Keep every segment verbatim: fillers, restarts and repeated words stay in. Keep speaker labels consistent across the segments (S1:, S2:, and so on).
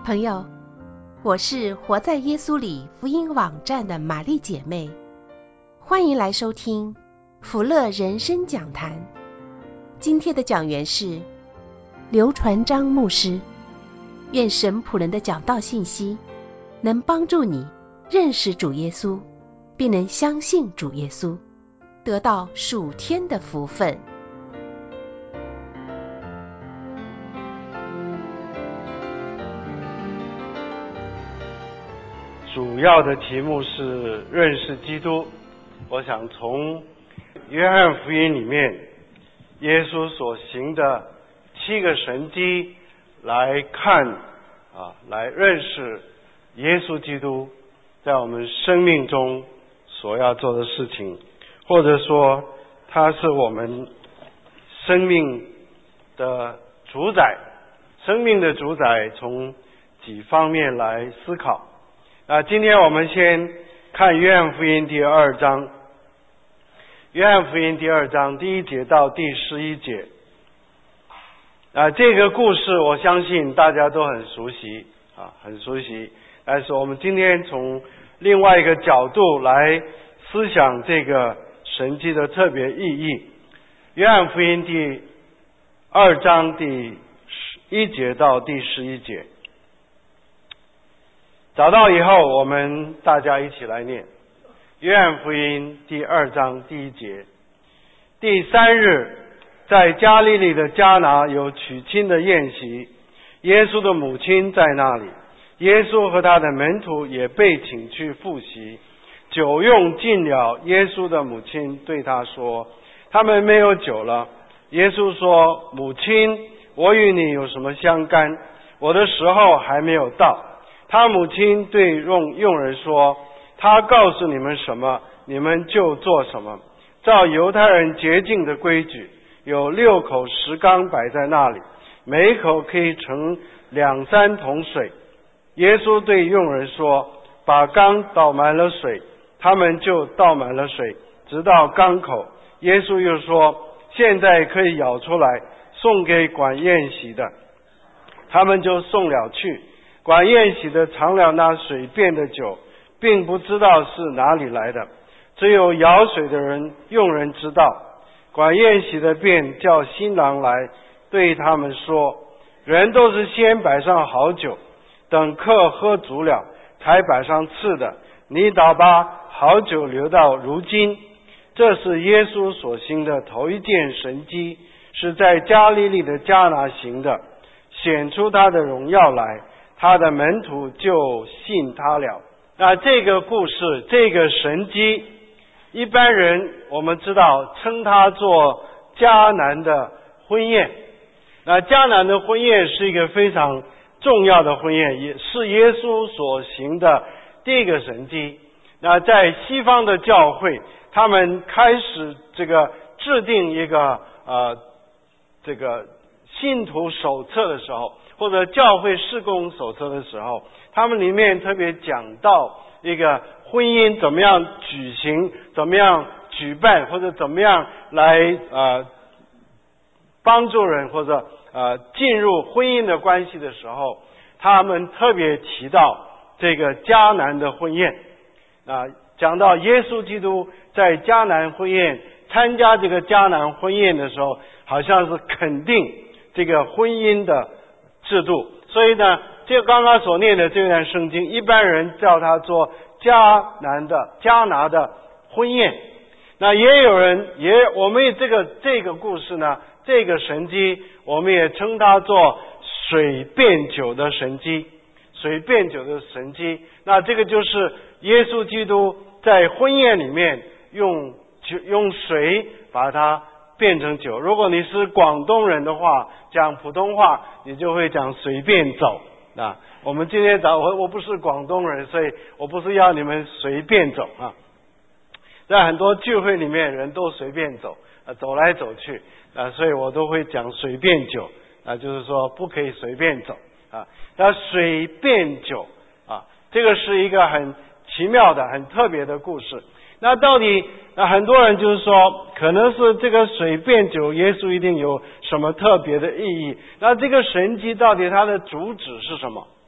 S1: 朋友，我是活在耶稣里福音网站的玛丽姐妹，欢迎来收听福乐人生讲坛。今天的讲员是刘传章牧师。愿神仆人的讲道信息能帮助你认识主耶稣，并能相信主耶稣，得到属天的福分。
S2: 主要的题目是认识基督。我想从约翰福音里面耶稣所行的七个神迹来看啊，来认识耶稣基督在我们生命中所要做的事情，或者说他是我们生命的主宰。生命的主宰从几方面来思考。那今天我们先看约翰福音第二章，约翰福音第二章第一节到第十一节。啊，这个故事我相信大家都很熟悉啊，很熟悉。但是我们今天从另外一个角度来思想这个神迹的特别意义。约翰福音第二章第一节到第十一节。找到以后，我们大家一起来念。约翰福音第二章第一节：第三日，在加利利的迦拿有娶亲的宴席，耶稣的母亲在那里，耶稣和他的门徒也被请去赴席。酒用尽了，耶稣的母亲对他说：“他们没有酒了。”耶稣说：“母亲，我与你有什么相干？我的时候还没有到。”他母亲对用佣人说：“他告诉你们什么，你们就做什么。”照犹太人洁净的规矩，有六口石缸摆在那里，每一口可以盛两三桶水。耶稣对佣人说：“把缸倒满了水。”他们就倒满了水，直到缸口。耶稣又说：“现在可以舀出来，送给管宴席的。”他们就送了去。管宴席的尝了那水变的酒，并不知道是哪里来的，只有舀水的人用人知道。管宴席的便叫新郎来，对他们说：“人都是先摆上好酒，等客喝足了，才摆上次的。你倒把好酒留到如今。”这是耶稣所行的头一件神迹，是在加利利的迦拿行的，显出他的荣耀来。他的门徒就信他了。那这个故事，这个神迹，一般人我们知道称它做迦南的婚宴。那迦南的婚宴是一个非常重要的婚宴，也是耶稣所行的第一个神迹。那在西方的教会，他们开始这个制定一个呃这个信徒手册的时候，或者教会事工手册的时候，他们里面特别讲到一个婚姻怎么样举行，怎么样举办，或者怎么样来呃帮助人或者呃进入婚姻的关系的时候，他们特别提到这个迦南的婚宴啊、呃，讲到耶稣基督在迦南婚宴参加这个迦南婚宴的时候，好像是肯定这个婚姻的制度。所以呢，这刚刚所念的这段圣经，一般人叫它做迦南的迦拿的婚宴。那也有人也我们这个这个故事呢，这个神迹我们也称它做水变酒的神迹，水变酒的神迹。那这个就是耶稣基督在婚宴里面用酒用水把它变成酒。如果你是广东人的话，讲普通话你就会讲随便走啊。我们今天早我我不是广东人，所以我不是要你们随便走啊。在很多聚会里面人都随便走啊，走来走去啊，所以我都会讲随便酒啊，就是说不可以随便走啊。那水变酒啊，这个是一个很奇妙的很特别的故事。那到底那很多人就是说，可能是这个水变酒，耶稣一定有什么特别的意义。那这个神迹到底它的主旨是什么？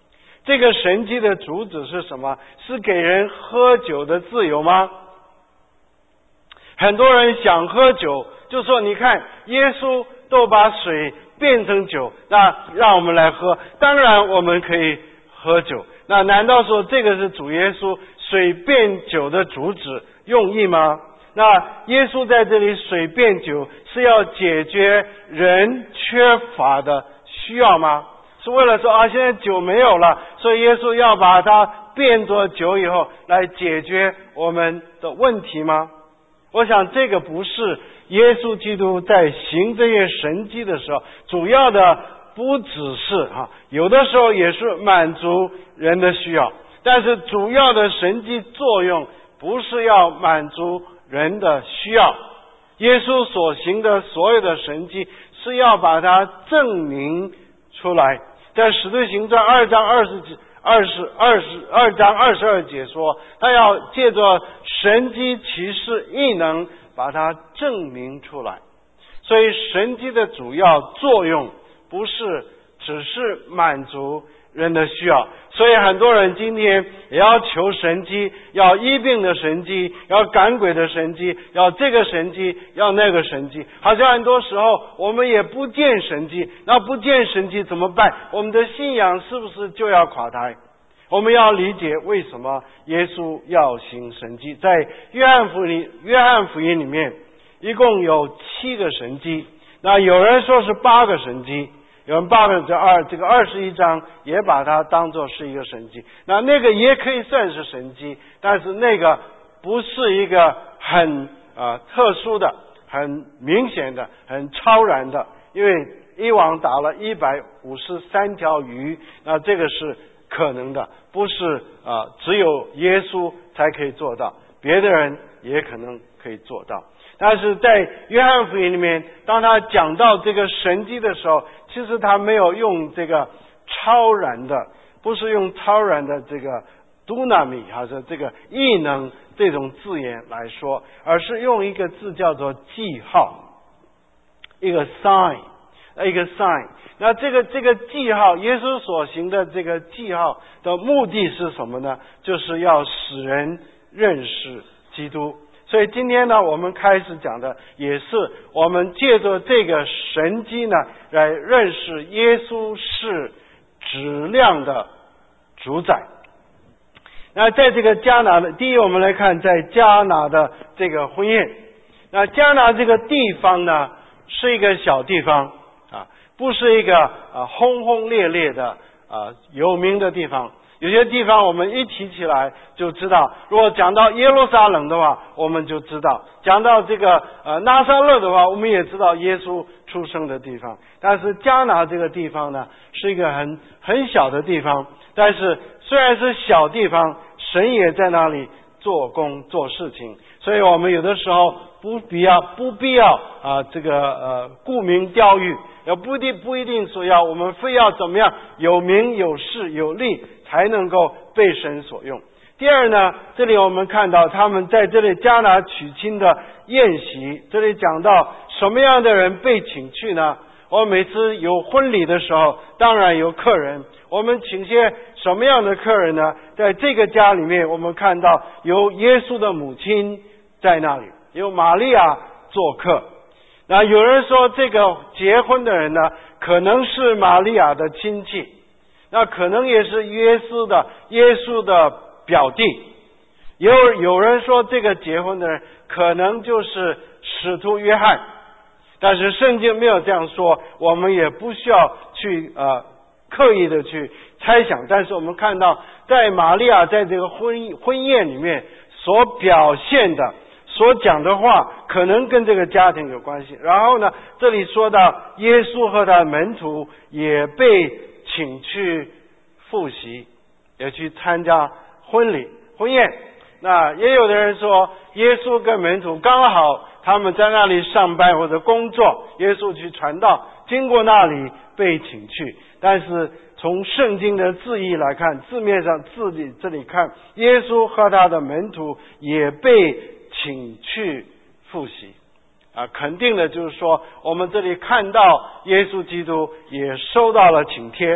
S2: 这个神迹的主旨是什么？是给人喝酒的自由吗？很多人想喝酒，就说你看耶稣都把水变成酒，那让我们来喝，当然我们可以喝酒。那难道说这个是主耶稣水变酒的主旨用意吗？那耶稣在这里水变酒是要解决人缺乏的需要吗？是为了说啊，现在酒没有了，所以耶稣要把它变作酒以后来解决我们的问题吗？我想这个不是耶稣基督在行这些神迹的时候主要的，不只是啊，有的时候也是满足人的需要，但是主要的神迹作用不是要满足人的需要。耶稣所行的所有的神迹是要把它证明出来。在使徒行传二章二十二十二十二章二十二节说，他要借着神迹奇事异能把它证明出来。所以神迹的主要作用不是只是满足人的需要，所以很多人今天也要求神迹，要医病的神迹，要赶鬼的神迹，要这个神迹，要那个神迹。好像很多时候我们也不见神迹，那不见神迹怎么办？我们的信仰是不是就要垮台？我们要理解为什么耶稣要行神迹。在约翰福音约翰福音里面一共有七个神迹，那有人说是八个神迹，有人八个这二这个二十一章也把它当作是一个神迹，那那个也可以算是神迹，但是那个不是一个很呃特殊的、很明显的、很超然的，因为一网打了一百五十三条鱼，那这个是可能的，不是啊、呃、只有耶稣才可以做到，别的人也可能可以做到。但是在约翰福音里面，当他讲到这个神迹的时候，其实他没有用这个超然的，不是用超然的这个 dunamis 还是这个异能这种字眼来说，而是用一个字叫做记号，一个 sign， 一个 sign。那这个这个记号，耶稣所行的这个记号的目的是什么呢？就是要使人认识基督。所以今天呢，我们开始讲的也是我们借着这个神迹呢，来认识耶稣是质量的主宰。那在这个迦拿的，第一我们来看在迦拿的这个婚宴。那迦拿这个地方呢，是一个小地方啊，不是一个啊轰轰烈烈的啊有名的地方。有些地方我们一提起来就知道，如果讲到耶路撒冷的话，我们就知道；讲到这个呃拿撒勒的话，我们也知道耶稣出生的地方。但是迦拿这个地方呢，是一个很很小的地方，但是虽然是小地方，神也在那里做工做事情。所以我们有的时候不必要不必要啊、呃、这个呃沽名钓誉，也不一定不一定说要我们非要怎么样有名有势有利才能够被神所用。第二呢，这里我们看到他们在这里迦拿娶亲的宴席，这里讲到什么样的人被请去呢？我们每次有婚礼的时候，当然有客人，我们请些什么样的客人呢？在这个家里面，我们看到有耶稣的母亲在那里，有玛利亚做客。那有人说这个结婚的人呢，可能是玛利亚的亲戚，那可能也是耶稣的耶稣的表弟。有有人说这个结婚的人可能就是使徒约翰，但是圣经没有这样说，我们也不需要去呃刻意的去猜想。但是我们看到在玛利亚在这个婚婚宴里面所表现的所讲的话，可能跟这个家庭有关系。然后呢，这里说到耶稣和他的门徒也被请去赴席，也去参加婚礼婚宴。那也有的人说，耶稣跟门徒刚好他们在那里上班或者工作，耶稣去传道，经过那里被请去。但是从圣经的字义来看，字面上字里这里看，耶稣和他的门徒也被请去赴席啊，肯定的就是说，我们这里看到耶稣基督也收到了请帖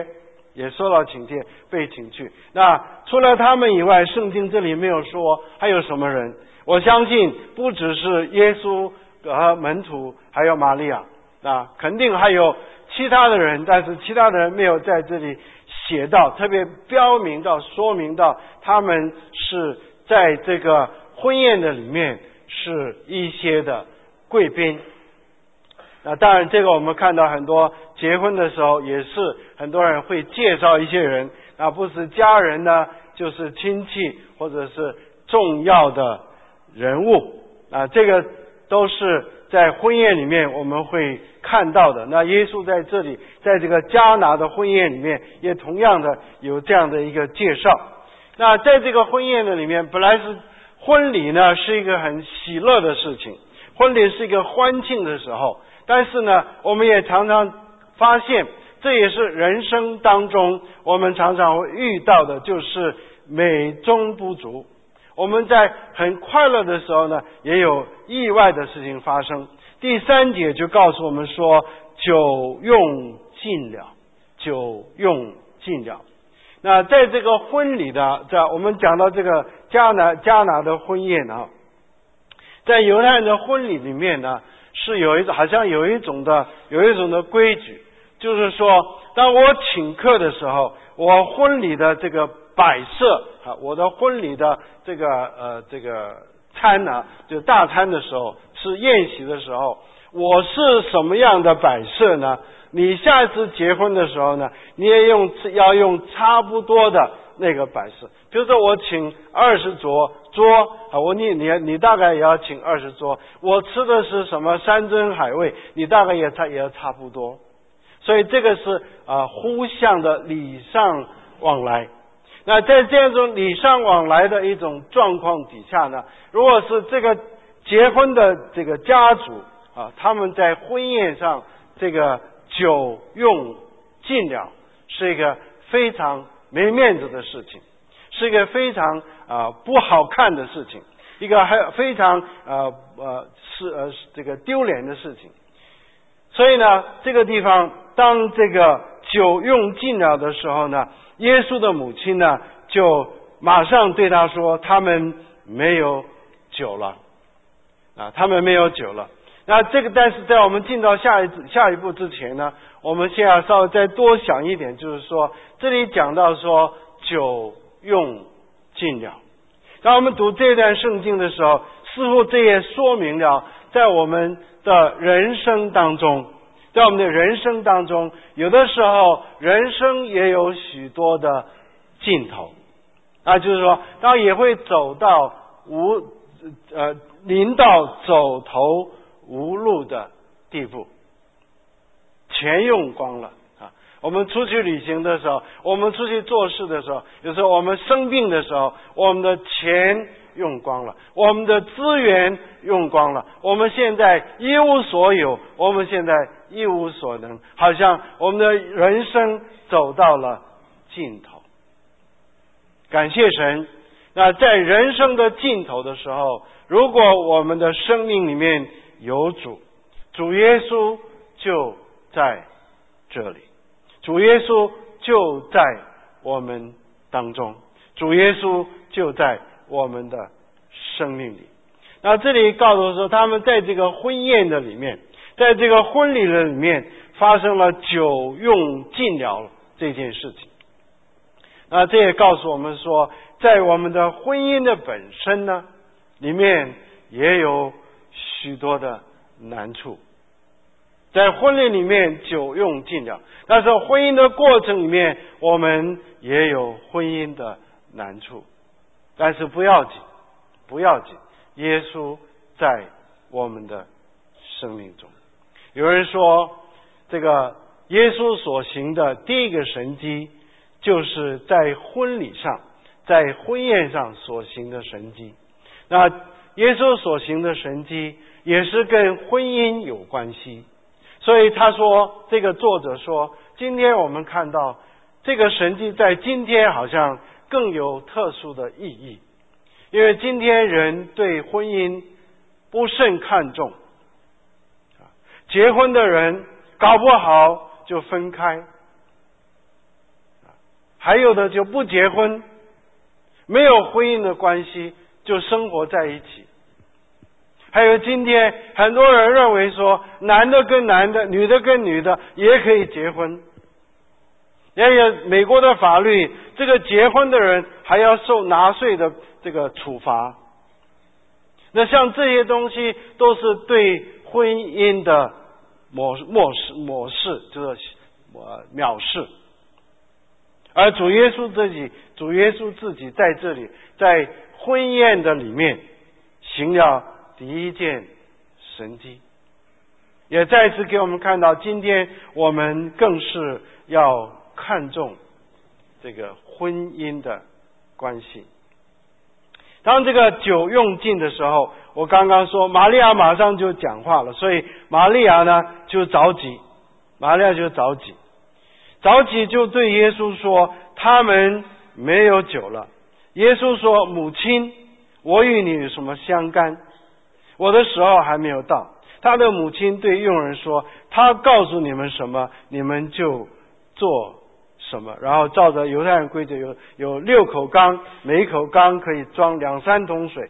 S2: 也受到请帖，被请去。那除了他们以外，圣经这里没有说还有什么人。我相信不只是耶稣和门徒，还有玛利亚，啊，肯定还有其他的人，但是其他的人没有在这里写到，特别标明到、说明到，他们是在这个婚宴的里面是一些的贵宾。那当然，这个我们看到很多结婚的时候，也是很多人会介绍一些人，啊，不是家人呢，就是亲戚或者是重要的人物，啊，这个都是在婚宴里面我们会看到的。那耶稣在这里，在这个迦拿的婚宴里面，也同样的有这样的一个介绍。那在这个婚宴的里面，本来是婚礼呢是一个很喜乐的事情，婚礼是一个欢庆的时候，但是呢，我们也常常发现，这也是人生当中我们常常会遇到的，就是美中不足。我们在很快乐的时候呢，也有意外的事情发生。第三节就告诉我们说，酒用尽了，酒用尽了。那在这个婚礼的，在我们讲到这个迦拿迦拿的婚宴啊，在犹太人的婚礼里面呢，是有一种好像有一种的有一种的规矩，就是说，当我请客的时候，我婚礼的这个摆设啊，我的婚礼的这个呃这个餐呢、啊，就大餐的时候，吃宴席的时候，我是什么样的摆设呢？你下一次结婚的时候呢，你也用要用差不多的那个摆设。比如说我请二十桌桌啊，我你你你大概也要请二十桌。我吃的是什么山珍海味，你大概也差也要差不多。所以这个是啊、呃、互相的礼尚往来。那在这样一种礼尚往来的一种状况底下呢，如果是这个结婚的这个家族啊，他们在婚宴上这个酒用尽了，是一个非常没面子的事情，是一个非常啊、呃、不好看的事情，一个还非常呃呃是呃这个丢脸的事情。所以呢，这个地方当这个酒用尽了的时候呢，耶稣的母亲呢就马上对他说，他们没有酒了啊，他们没有酒了。那这个，但是在我们进到下一下一步之前呢，我们现在稍微再多想一点，就是说这里讲到说酒用尽了。当我们读这段圣经的时候，似乎这也说明了在我们的人生当中，在我们的人生当中，有的时候人生也有许多的尽头啊，就是说，当然也会走到无呃临到走投无路的地步，钱用光了啊！我们出去旅行的时候，我们出去做事的时候，有时候我们生病的时候，我们的钱用光了，我们的资源用光了，我们现在一无所有，我们现在一无所能，好像我们的人生走到了尽头。感谢神，那在人生的尽头的时候，如果我们的生命里面有主，主耶稣就在这里，主耶稣就在我们当中，主耶稣就在我们的生命里。那这里告诉我说，他们在这个婚宴的里面，在这个婚礼的里面发生了酒用尽了这件事情。那这也告诉我们说，在我们的婚姻的本身呢，里面也有许多的难处。在婚礼里面酒用尽了，但是婚姻的过程里面我们也有婚姻的难处。但是不要紧，不要紧，耶稣在我们的生命中。有人说，这个耶稣所行的第一个神迹，就是在婚礼上，在婚宴上所行的神迹。那耶稣所行的神迹也是跟婚姻有关系，所以他说，这个作者说，今天我们看到这个神迹在今天好像更有特殊的意义，因为今天人对婚姻不甚看重，结婚的人搞不好就分开， 还有的就不结婚，没有婚姻的关系，就生活在一起。还有今天很多人认为说，男的跟男的，女的跟女的也可以结婚。也有美国的法律，这个结婚的人还要受纳税的这个处罚。那像这些东西都是对婚姻的漠漠视漠视，就是呃藐视。而主耶稣自己，主耶稣自己在这里，在婚宴的里面行了第一件神迹，也再次给我们看到，今天我们更是要看重这个婚姻的关系。当这个酒用尽的时候，我刚刚说玛利亚马上就讲话了，所以玛利亚呢就着急，玛利亚就着急，着急就对耶稣说，他们没有酒了。耶稣说，母亲，我与你有什么相干？我的时候还没有到。他的母亲对佣人说，他告诉你们什么，你们就做什么。然后照着犹太人规则，有有六口缸，每一口缸可以装两三桶水。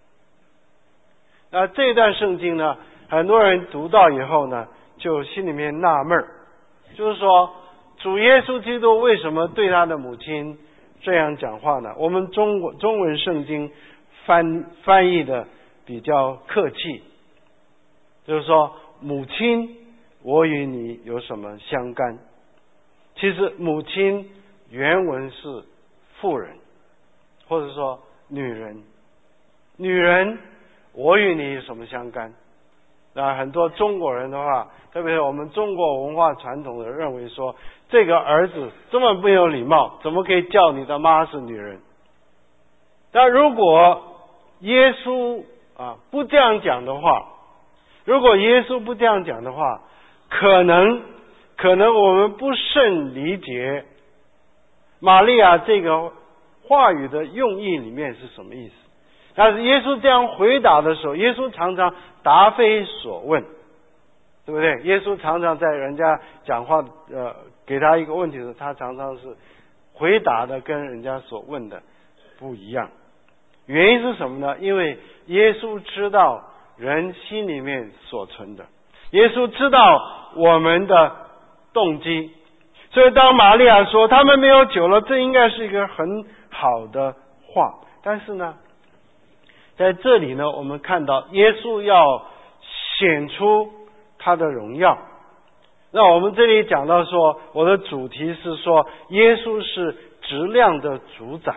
S2: 那这段圣经呢，很多人读到以后呢，就心里面纳闷，就是说主耶稣基督为什么对他的母亲这样讲话呢？我们中国中文圣经翻翻译的比较客气，就是说母亲，我与你有什么相干？其实母亲原文是妇人，或者说女人。女人，我与你有什么相干？那很多中国人的话，特别是我们中国文化传统的认为说，这个儿子这么没有礼貌，怎么可以叫你的妈是女人？但如果耶稣啊不这样讲的话，如果耶稣不这样讲的话，可能可能我们不甚理解玛利亚这个话语的用意里面是什么意思。但是耶稣这样回答的时候，耶稣常常答非所问，对不对？耶稣常常在人家讲话呃给他一个问题的时候，他常常是回答的跟人家所问的不一样。原因是什么呢？因为耶稣知道人心里面所存的，耶稣知道我们的动机。所以当玛利亚说他们没有酒了，这应该是一个很好的话。但是呢，在这里呢，我们看到耶稣要显出他的荣耀。那我们这里讲到说，我的主题是说耶稣是质量的主宰。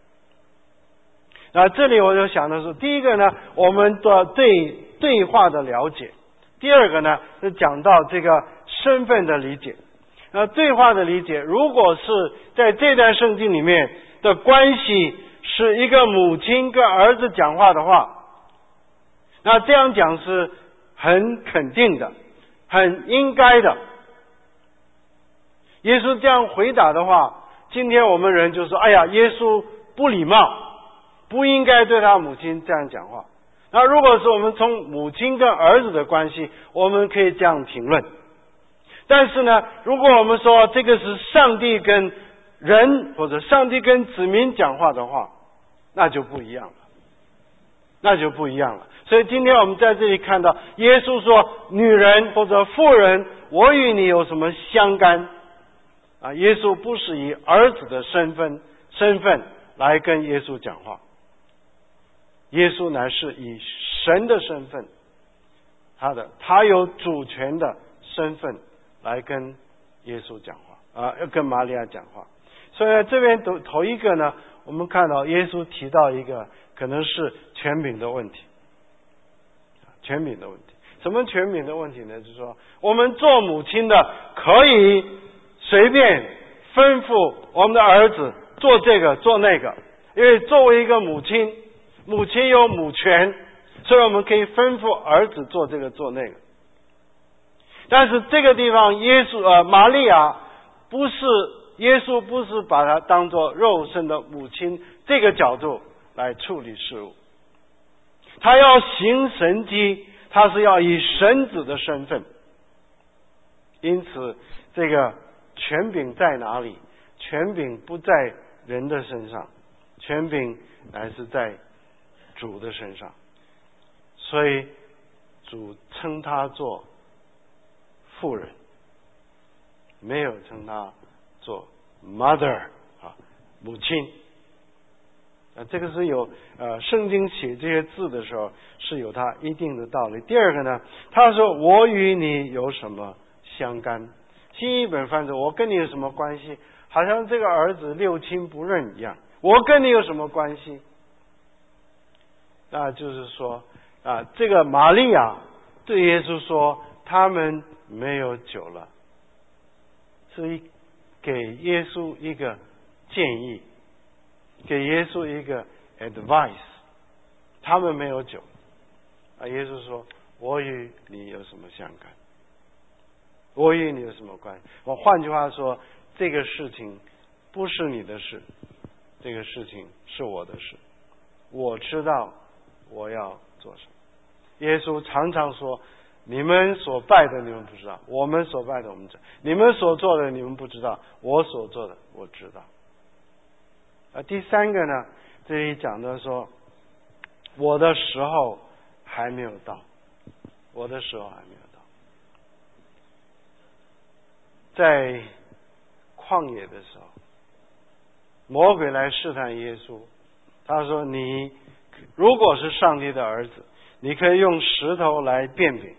S2: 那这里我就想的是，第一个呢，我们的对对话的了解；第二个呢，是讲到这个身份的理解。那对话的理解，如果是在这段圣经里面的关系是一个母亲跟儿子讲话的话，那这样讲是很肯定的，很应该的。耶稣这样回答的话，今天我们人就说，哎呀，耶稣不礼貌，不应该对他母亲这样讲话。那如果是我们从母亲跟儿子的关系，我们可以这样评论。但是呢，如果我们说这个是上帝跟人或者上帝跟子民讲话的话，那就不一样了，那就不一样了。所以今天我们在这里看到耶稣说，女人或者妇人，我与你有什么相干？啊，耶稣不是以儿子的身份身份来跟耶稣讲话，耶稣乃是以神的身份，他的他有主权的身份来跟耶稣讲话啊，要跟玛利亚讲话。所以这边头头一个呢，我们看到耶稣提到一个可能是权柄的问题，权柄的问题。什么权柄的问题呢？就是说，我们做母亲的可以随便吩咐我们的儿子做这个做那个，因为作为一个母亲，母亲有母权，所以我们可以吩咐儿子做这个做那个。但是这个地方，耶稣呃玛利亚不是耶稣不是把它当作肉身的母亲这个角度来处理事物，他要行神迹，他是要以神子的身份。因此，这个权柄在哪里？ 权柄不在人的身上，权柄乃是在主的身上，所以主称他做妇人，没有称他做 mother 啊，母亲。啊，这个是有呃，圣经写这些字的时候是有它一定的道理。第二个呢，他说我与你有什么相干？新译本翻译我跟你有什么关系？好像这个儿子六亲不认一样。我跟你有什么关系？那就是说啊，这个玛利亚对耶稣说，他们没有酒了，是给耶稣一个建议，给耶稣一个 advice， 他们没有酒啊。耶稣说，我与你有什么相干？我与你有什么关系？我换句话说，这个事情不是你的事，这个事情是我的事，我知道我要做什么。耶稣常常说，你们所拜的你们不知道，我们所拜的我们知道，你们所做的你们不知道，我所做的我知道。啊，第三个呢，这里讲的说，我的时候还没有到，我的时候还没有到。在旷野的时候，魔鬼来试探耶稣，他说，你如果是上帝的儿子，你可以用石头来变饼。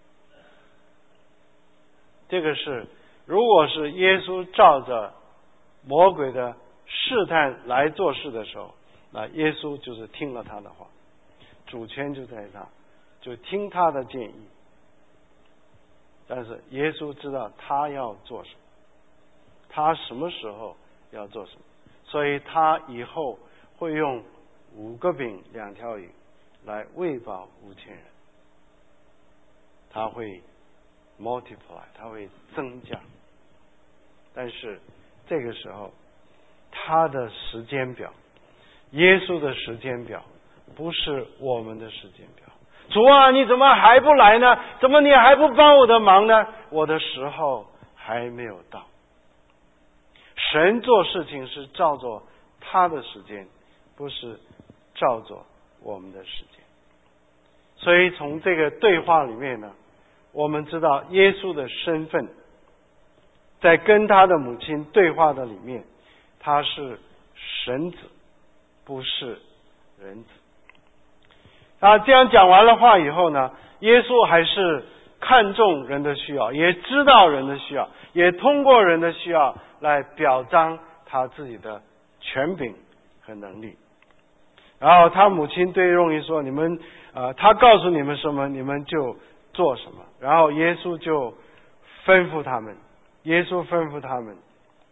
S2: 这个是如果是耶稣照着魔鬼的试探来做事的时候，那耶稣就是听了他的话，主权就在他，就听他的建议。但是耶稣知道他要做什么，他什么时候要做什么，所以他以后会用五个饼两条鱼来喂饱五千人，他会 multiply， 他会增加。但是这个时候他的时间表，耶稣的时间表不是我们的时间表。主啊，你怎么还不来呢？怎么你还不帮我的忙呢？我的时候还没有到。神做事情是照着他的时间，不是照着我们的时间。所以从这个对话里面呢，我们知道耶稣的身份，在跟他的母亲对话的里面，他是神子，不是人子。啊，这样讲完了话以后呢，耶稣还是看重人的需要，也知道人的需要，也通过人的需要来表彰他自己的权柄和能力。然后他母亲对用于说，你们呃，他告诉你们什么，你们就做什么。然后耶稣就吩咐他们，耶稣吩咐他们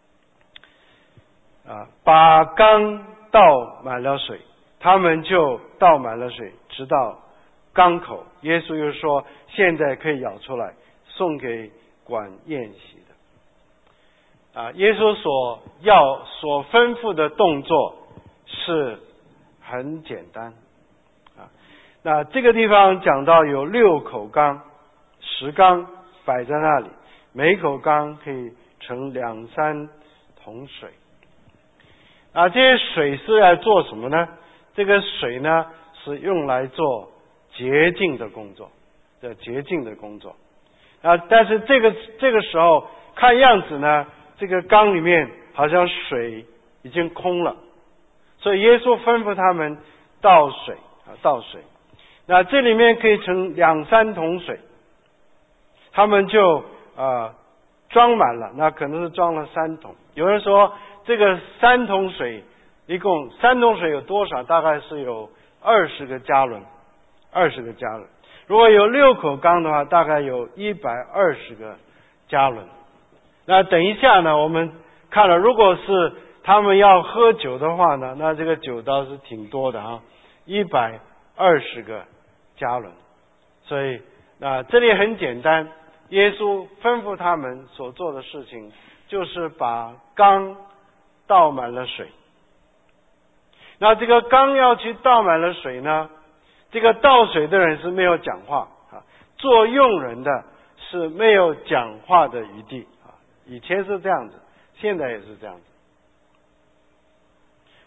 S2: 啊，把缸倒满了水，他们就倒满了水，直到缸口。耶稣又说，现在可以舀出来，送给管宴席的。啊，耶稣所要所吩咐的动作是很简单啊。那这个地方讲到有六口缸，十缸摆在那里，每口缸可以盛两三桶水。啊，这些水是来做什么呢？这个水呢是用来做洁净的工作，的洁净的工作。啊，但是这个这个时候看样子呢，这个缸里面好像水已经空了，所以耶稣吩咐他们倒水啊，倒水。那这里面可以盛两三桶水，他们就啊装满了，那可能是装了三桶。有人说这个三桶水一共三桶水有多少？大概是有二十个加仑，二十个加仑。如果有六口缸的话，大概有一百二十个加仑。那等一下呢，我们看了，如果是他们要喝酒的话呢，那这个酒倒是挺多的啊，一百二十个加仑。所以那这里很简单，耶稣吩咐他们所做的事情就是把缸倒满了水。那这个缸要去倒满了水呢，这个倒水的人是没有讲话啊，做佣人的是没有讲话的余地啊。以前是这样子，现在也是这样子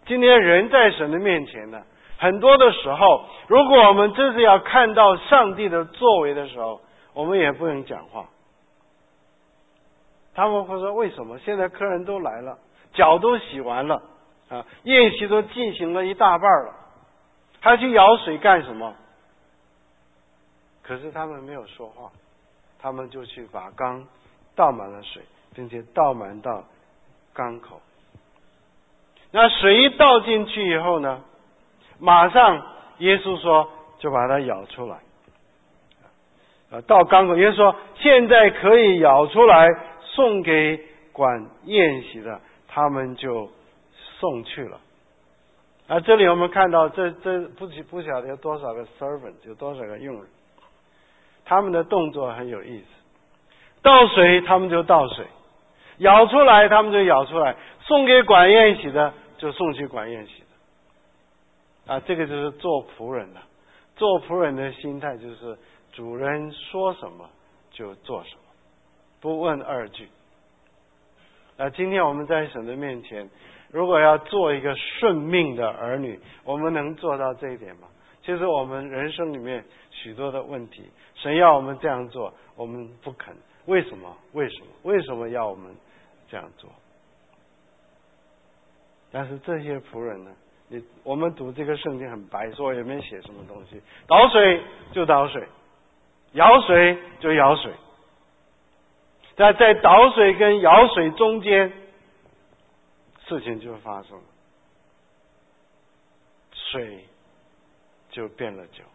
S2: 今天人在神的面前呢，很多的时候，如果我们真是要看到上帝的作为的时候，我们也不能讲话。他们会说，为什么现在客人都来了，脚都洗完了啊，宴席都进行了一大半了，还去舀水干什么？可是他们没有说话，他们就去把缸倒满了水，并且倒满到缸口。那水一倒进去以后呢，马上耶稣说就把它舀出来。啊，到缸口，耶稣说现在可以舀出来送给管宴席的，他们就送去了。啊，这里我们看到这这不不晓得有多少个 servant， 有多少个佣人，他们的动作很有意思。倒水他们就倒水，舀出来他们就舀出来，送给管宴席的就送去管宴席的。啊，这个就是做仆人的，做仆人的心态就是主人说什么就做什么，不问二句。那今天我们在神的面前，如果要做一个顺命的儿女，我们能做到这一点吗？其实我们人生里面许多的问题，神要我们这样做，我们不肯。为什么？为什么？为什么要我们这样做？但是这些仆人呢？你我们读这个圣经很白，说也没写什么东西，倒水就倒水，舀水就舀水。但在倒水跟舀水中间，事情就发生了，水就变了酒。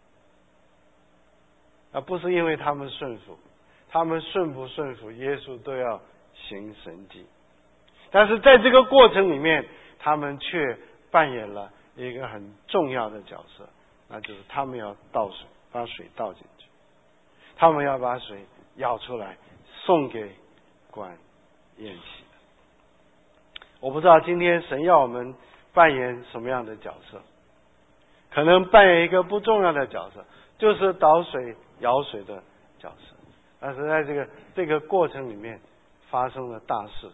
S2: 而不是因为他们顺服，他们顺不顺服耶稣都要行神迹，但是在这个过程里面，他们却扮演了一个很重要的角色，那就是他们要倒水，把水倒进去，他们要把水舀出来送给管宴席的。我不知道今天神要我们扮演什么样的角色，可能扮演一个不重要的角色，就是倒水舀水的角色，但是在这个这个过程里面发生了大事，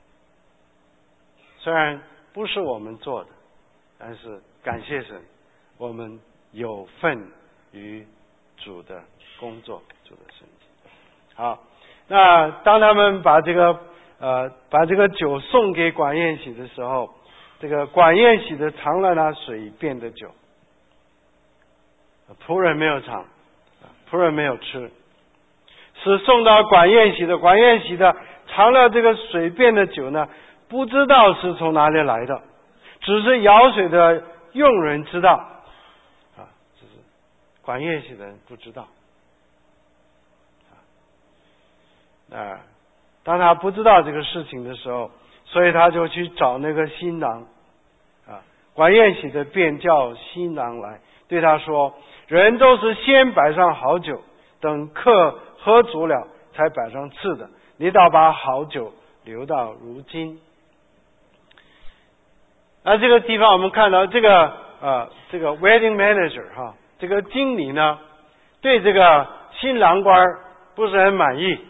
S2: 虽然不是我们做的，但是感谢神，我们有份于主的工作，主的神迹。好，那当他们把这个呃把这个酒送给管宴席的时候，这个管宴席的尝了那水变的酒，仆人没有尝，仆人没有吃，是送到管宴席的，管宴席的尝了这个水变的酒呢，不知道是从哪里来的，只是舀水的佣人知道，啊，就是管宴席的人不知道。啊，当他不知道这个事情的时候，所以他就去找那个新郎，啊，管宴席的便叫新郎来，对他说：人都是先摆上好酒，等客喝足了才摆上次的，你倒把好酒留到如今。那这个地方我们看到这个呃这个 wedding manager 哈，这个经理呢，对这个新郎官不是很满意，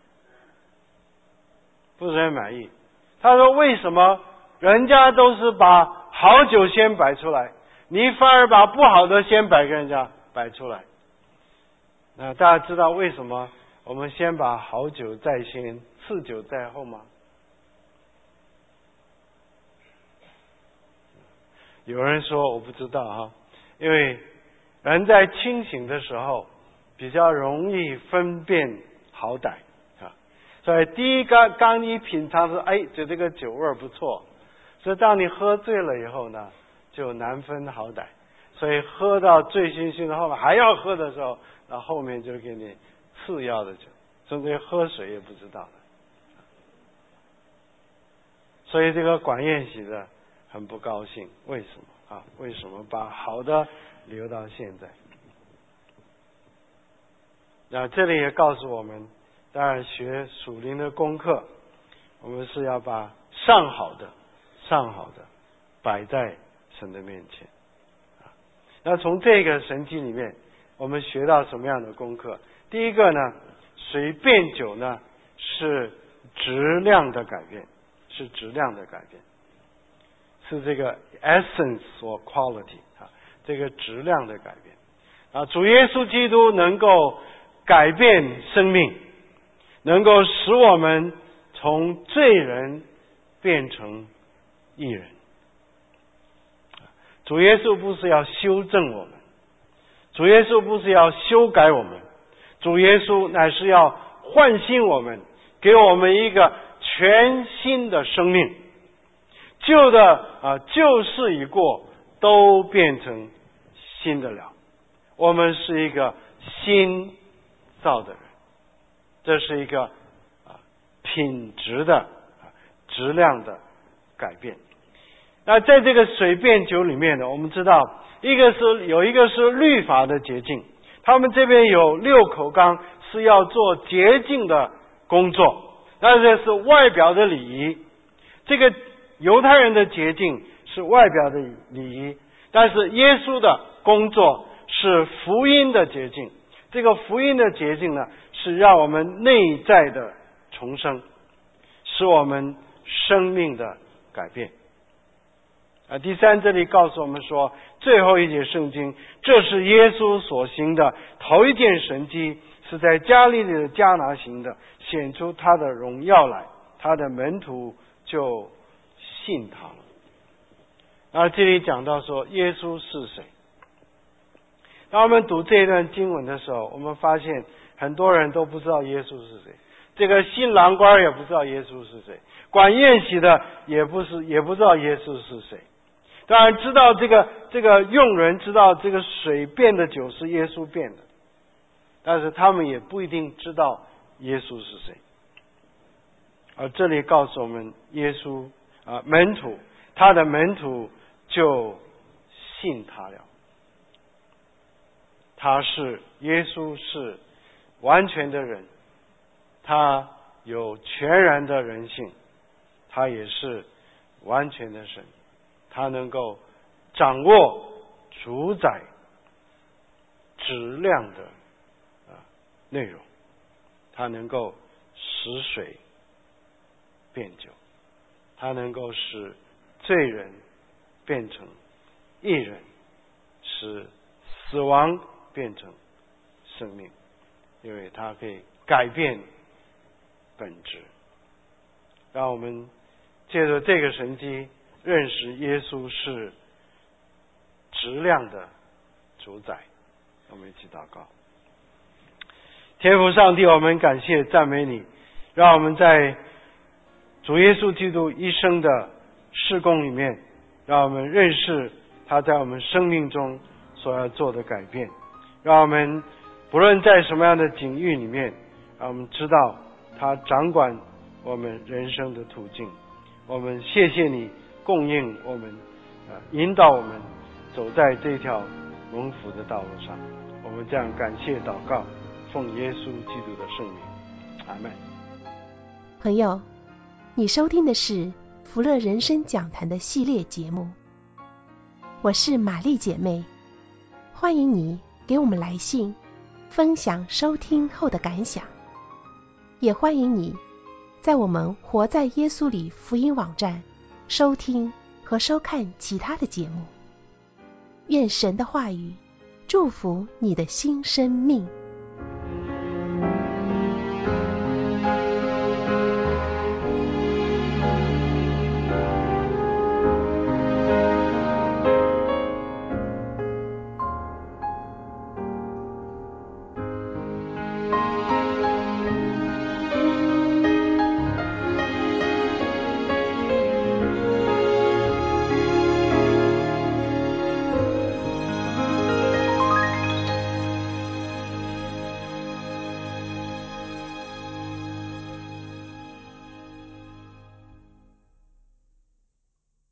S2: 不是很满意。他说：为什么人家都是把好酒先摆出来，你反而把不好的先摆给人家摆出来？那大家知道为什么我们先把好酒在先，次酒在后吗？有人说我不知道哈，因为人在清醒的时候比较容易分辨好歹啊，所以第一个刚你品尝是哎，觉得这个酒味不错，所以当你喝醉了以后呢，就难分好歹，所以喝到醉醺醺的后面还要喝的时候，那后面就给你次要的酒，甚至喝水也不知道的。所以这个管宴席的很不高兴，为什么啊？为什么把好的留到现在？那这里也告诉我们，当然学属灵的功课，我们是要把上好的、上好的摆在神的面前。那从这个神迹里面，我们学到什么样的功课？第一个呢，水变酒呢是质量的改变，是质量的改变。 是这个 essence 或 quality 啊，这个质量的改变啊。主耶稣基督能够改变生命，能够使我们从罪人变成义人。主耶稣不是要修正我们，主耶稣不是要修改我们，主耶稣乃是要唤醒我们，给我们一个全新的生命。旧的啊，旧事已过，都变成新的了。我们是一个新造的人，这是一个啊品质的啊质量的改变。那在这个水变酒里面呢，我们知道一个是有一个是律法的洁净，他们这边有六口缸是要做洁净的工作，那这是外表的礼仪。这个犹太人的洁净是外表的礼仪，但是耶稣的工作是福音的洁净。这个福音的洁净呢，是让我们内在的重生，使我们生命的改变。啊，第三，这里告诉我们说，最后一节圣经，这是耶稣所行的头一件神迹，是在加利利的迦拿行的，显出他的荣耀来，他的门徒就信他了。然后这里讲到说，耶稣是谁？当我们读这一段经文的时候，我们发现很多人都不知道耶稣是谁。这个新郎官也不知道耶稣是谁，管宴席的也不是也不知道耶稣是谁。当然知道这个这个用人知道这个水变的酒是耶稣变的，但是他们也不一定知道耶稣是谁。而这里告诉我们，耶稣啊门徒，他的门徒就信他了。他是耶稣是完全的人，他有全然的人性，他也是完全的神，他能够掌握主宰质量的啊内容，他能够使水变酒，他能够使罪人变成义人，使死亡变成生命，因为它可以改变本质。让我们借着这个神迹认识耶稣是质量的主宰。我们一起祷告。天父上帝，我们感谢赞美你，让我们在主耶稣基督一生的事工里面，让我们认识他在我们生命中所要做的改变，让我们不论在什么样的境遇里面，让我们知道他掌管我们人生的途径。我们谢谢你供应我们，呃，引导我们走在这条蒙福的道路上。我们这样感谢祷告，奉耶稣基督的圣名，阿们。
S1: 朋友，你收听的是福乐人生讲坛的系列节目，我是玛丽姐妹，欢迎你给我们来信分享收听后的感想，也欢迎你在我们活在耶稣里福音网站收听和收看其他的节目。愿神的话语祝福你的新生命。